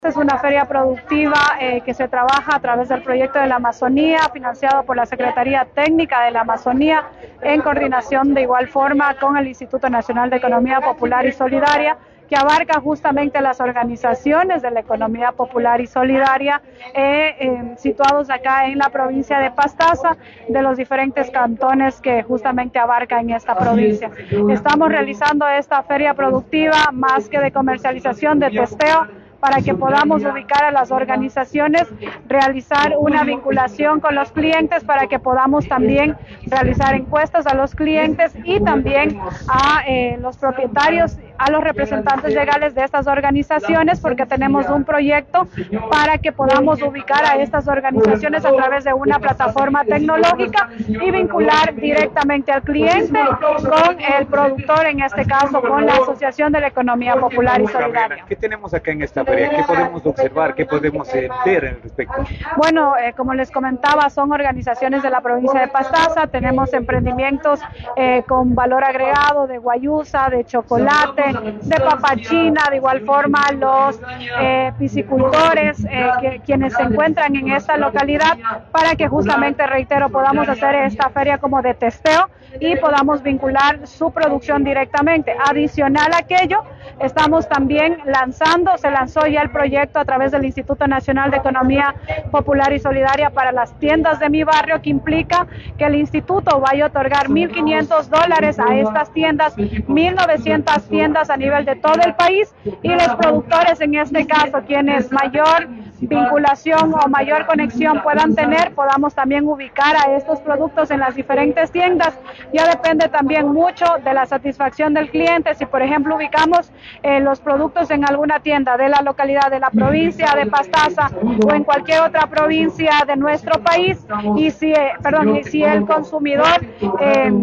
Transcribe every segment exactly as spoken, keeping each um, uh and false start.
Es una feria productiva eh, que se trabaja a través del proyecto de la Amazonía, financiado por la Secretaría Técnica de la Amazonía, en coordinación de igual forma con el Instituto Nacional de Economía Popular y Solidaria, que abarca justamente las organizaciones de la economía popular y solidaria eh, eh, situados acá en la provincia de Pastaza, de los diferentes cantones que justamente abarca en esta provincia. Estamos realizando esta feria productiva más que de comercialización, de testeo, para que podamos ubicar a las organizaciones, realizar una vinculación con los clientes, para que podamos también realizar encuestas a los clientes y también a eh, los propietarios, a los representantes legales de estas organizaciones, porque tenemos un proyecto para que podamos ubicar a estas organizaciones a través de una plataforma tecnológica y vincular directamente al cliente con el productor, en este caso con la Asociación de la Economía Popular y Solidaria. ¿Qué tenemos acá en esta feria? ¿Qué podemos observar? ¿Qué podemos eh, ver al respecto? Bueno, eh, como les comentaba, son organizaciones de la provincia de Pastaza. Tenemos emprendimientos eh, con valor agregado de guayusa, de chocolate, de papachina, de igual forma los eh, piscicultores, eh, que, quienes se encuentran en esta localidad, para que justamente, reitero, podamos hacer esta feria como de testeo y podamos vincular su producción directamente. Adicional a aquello, estamos también lanzando, se lanzó ya el proyecto a través del Instituto Nacional de Economía Popular y Solidaria para las tiendas de mi barrio, que implica que el instituto vaya a otorgar mil quinientos dólares a estas tiendas, mil novecientas tiendas a nivel de todo el país, y los productores, en este caso, quienes mayor vinculación o mayor conexión puedan tener, podamos también ubicar a estos productos en las diferentes tiendas. Ya depende también mucho de la satisfacción del cliente. Si, por ejemplo, ubicamos eh, los productos en alguna tienda de la localidad, de la provincia de Pastaza o en cualquier otra provincia de nuestro país, y si, eh, perdón, y si el consumidor eh,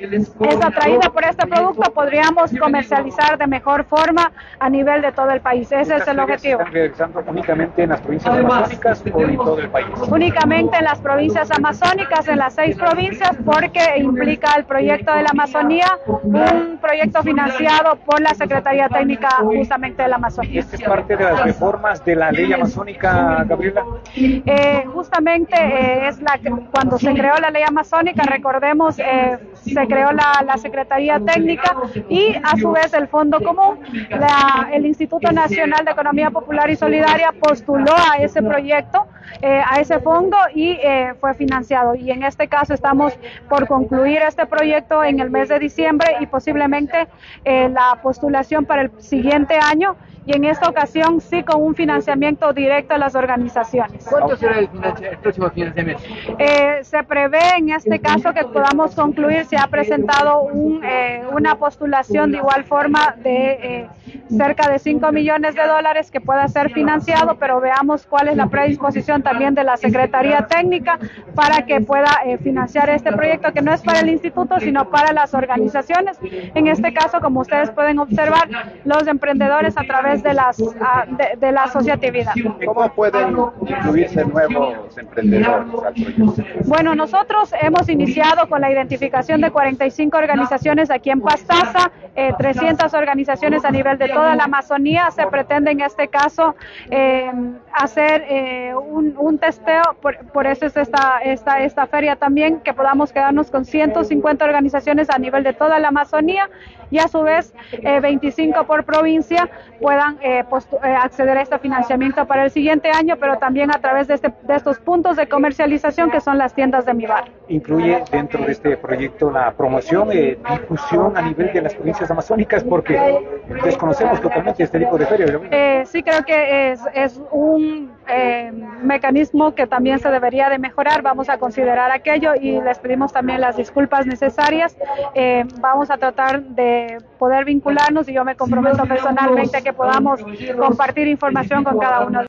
es atraída por este producto, podríamos comercializar de mejor forma a nivel de todo el país. Ese es el objetivo. ¿Están realizando únicamente en las provincias amazónicas o en todo el país? Únicamente en las provincias amazónicas, en las seis provincias, porque implica el proyecto de la Amazonía, un proyecto financiado por la Secretaría Técnica justamente de la Amazonía. ¿Este es parte de las reformas de la ley amazónica, Gabriela? Eh, justamente eh, es la cuando se creó la ley amazónica, recordemos, eh, se creó la, la Secretaría Técnica y a su vez el Fondo Común. La, el Instituto Nacional de Economía Popular y Solidaria postuló a ese proyecto, eh, a ese fondo, y eh, fue financiado. Y en este caso estamos por concluir este proyecto en el mes de diciembre y posiblemente eh, la postulación para el siguiente año, y en esta ocasión sí con un financiamiento directo a las organizaciones. ¿Cuánto será el, el próximo financiamiento? Eh, se prevé en este caso que podamos concluir. Se ha presentado un, eh, una postulación de igual forma de eh, cerca de cinco millones de dólares que pueda ser financiado, pero veamos cuál es la predisposición también de la Secretaría Técnica para que pueda eh, financiar este proyecto, que no es para el instituto sino para las organizaciones. En este caso, como ustedes pueden observar, los emprendedores a través de las de, de la asociatividad. ¿Cómo pueden incluirse nuevos emprendedores al proyecto? Bueno, nosotros hemos iniciado con la identificación de cuarenta y cinco organizaciones aquí en Pastaza, eh, trescientas organizaciones a nivel de toda la Amazonía. Se pretende en este caso eh, hacer eh, un, un testeo, por, por eso es esta, esta, esta feria también, que podamos quedarnos con ciento cincuenta organizaciones a nivel de toda la Amazonía, y a su vez eh, veinticinco por provincia puedan eh, eh, acceder a este financiamiento para el siguiente año, pero también a través de, este, de estos puntos de comercialización que son las tiendas de mi barrio. ¿Incluye dentro de este proyecto la promoción y eh, difusión a nivel de las provincias amazónicas? Porque desconocemos totalmente este tipo de ferias. Eh, sí, creo que es, es un eh, mecanismo que también se debería de mejorar. Vamos a considerar aquello y les pedimos también las disculpas necesarias. Eh, vamos a tratar de poder vincularnos, y yo me comprometo personalmente a que podamos compartir información con cada uno de